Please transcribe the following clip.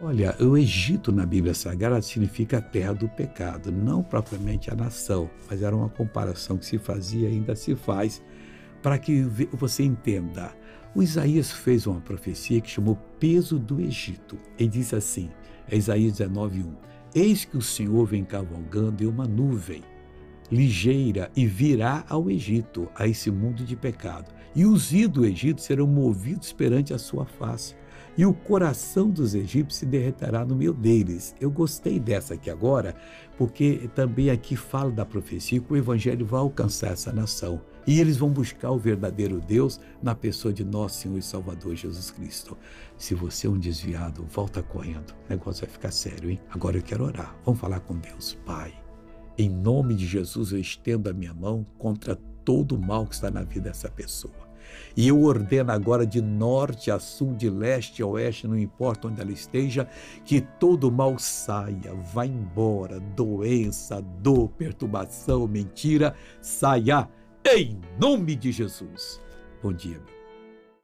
Olha, o Egito na Bíblia Sagrada significa a terra do pecado, não propriamente a nação, mas era uma comparação que se fazia e ainda se faz para que você entenda. O Isaías fez uma profecia que chamou Peso do Egito. Ele diz assim, é Isaías 19:1: Eis que o Senhor vem cavalgando em uma nuvem ligeira e virá ao Egito, a esse mundo de pecado. E os ídolos do Egito serão movidos perante a sua face. E o coração dos egípcios se derreterá no meio deles. Eu gostei dessa aqui agora, porque também aqui fala da profecia que o evangelho vai alcançar essa nação. E eles vão buscar o verdadeiro Deus na pessoa de nosso Senhor e Salvador Jesus Cristo. Se você é um desviado, volta correndo. O negócio vai ficar sério, hein? Agora eu quero orar. Vamos falar com Deus. Pai, em nome de Jesus, eu estendo a minha mão contra todo o mal que está na vida dessa pessoa. E eu ordeno agora, de norte a sul, de leste a oeste, não importa onde ela esteja, que todo mal saia, vá embora, doença, dor, perturbação, mentira, saia, em nome de Jesus. Bom dia, meu.